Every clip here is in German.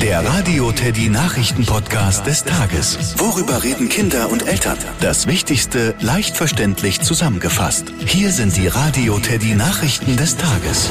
Der Radio Teddy Nachrichten-Podcast des Tages. Worüber reden Kinder und Eltern? Das Wichtigste leicht verständlich zusammengefasst. Hier sind die Radio Teddy Nachrichten des Tages.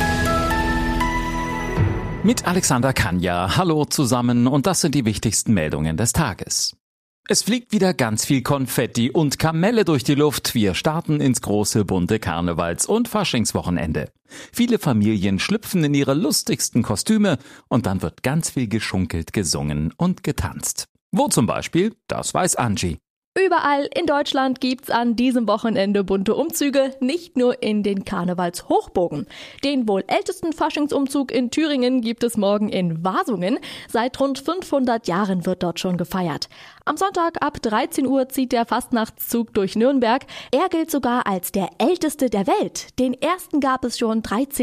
Mit Alexander Kanja. Hallo zusammen und das sind die wichtigsten Meldungen des Tages. Es fliegt wieder ganz viel Konfetti und Kamelle durch die Luft. Wir starten ins große bunte Karnevals- und Faschingswochenende. Viele Familien schlüpfen in ihre lustigsten Kostüme und dann wird ganz viel geschunkelt, gesungen und getanzt. Wo zum Beispiel? Das weiß Angie. Überall in Deutschland gibt's an diesem Wochenende bunte Umzüge, nicht nur in den Karnevalshochburgen. Den wohl ältesten Faschingsumzug in Thüringen gibt es morgen in Wasungen. Seit rund 500 Jahren wird dort schon gefeiert. Am Sonntag ab 13 Uhr zieht der Fastnachtszug durch Nürnberg. Er gilt sogar als der älteste der Welt. Den ersten gab es schon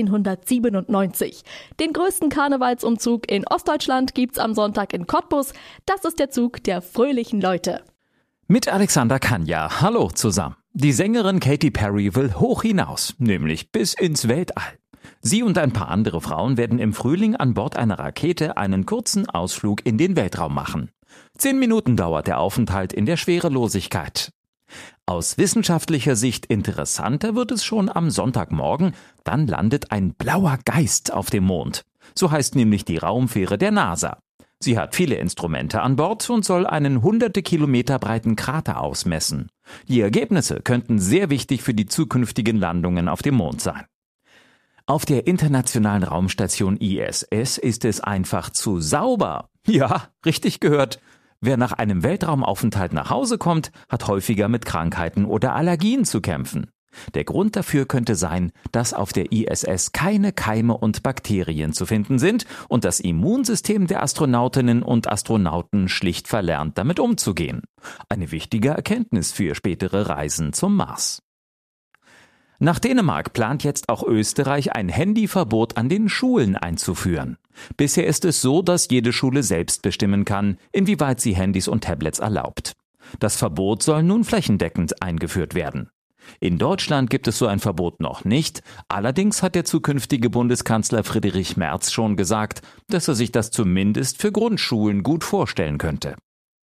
1397. Den größten Karnevalsumzug in Ostdeutschland gibt's am Sonntag in Cottbus. Das ist der Zug der fröhlichen Leute. Mit Alexander Kanja. Hallo zusammen. Die Sängerin Katy Perry will hoch hinaus, nämlich bis ins Weltall. Sie und ein paar andere Frauen werden im Frühling an Bord einer Rakete einen kurzen Ausflug in den Weltraum machen. 10 Minuten dauert der Aufenthalt in der Schwerelosigkeit. Aus wissenschaftlicher Sicht interessanter wird es schon am Sonntagmorgen, dann landet ein blauer Geist auf dem Mond. So heißt nämlich die Raumfähre der NASA. Sie hat viele Instrumente an Bord und soll einen hunderte Kilometer breiten Krater ausmessen. Die Ergebnisse könnten sehr wichtig für die zukünftigen Landungen auf dem Mond sein. Auf der internationalen Raumstation ISS ist es einfach zu sauber. Ja, richtig gehört. Wer nach einem Weltraumaufenthalt nach Hause kommt, hat häufiger mit Krankheiten oder Allergien zu kämpfen. Der Grund dafür könnte sein, dass auf der ISS keine Keime und Bakterien zu finden sind und das Immunsystem der Astronautinnen und Astronauten schlicht verlernt, damit umzugehen. Eine wichtige Erkenntnis für spätere Reisen zum Mars. Nach Dänemark plant jetzt auch Österreich ein Handyverbot an den Schulen einzuführen. Bisher ist es so, dass jede Schule selbst bestimmen kann, inwieweit sie Handys und Tablets erlaubt. Das Verbot soll nun flächendeckend eingeführt werden. In Deutschland gibt es so ein Verbot noch nicht, allerdings hat der zukünftige Bundeskanzler Friedrich Merz schon gesagt, dass er sich das zumindest für Grundschulen gut vorstellen könnte.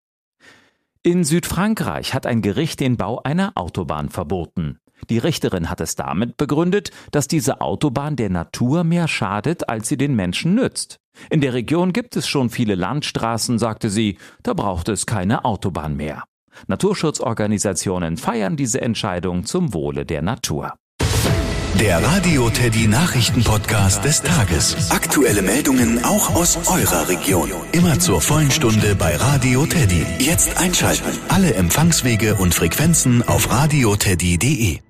In Südfrankreich hat ein Gericht den Bau einer Autobahn verboten. Die Richterin hat es damit begründet, dass diese Autobahn der Natur mehr schadet, als sie den Menschen nützt. In der Region gibt es schon viele Landstraßen, sagte sie, da braucht es keine Autobahn mehr. Naturschutzorganisationen feiern diese Entscheidung zum Wohle der Natur. Der Radio Teddy Nachrichten-Podcast des Tages. Aktuelle Meldungen auch aus eurer Region. Immer zur vollen Stunde bei Radio Teddy. Jetzt einschalten. Alle Empfangswege und Frequenzen auf radioteddy.de.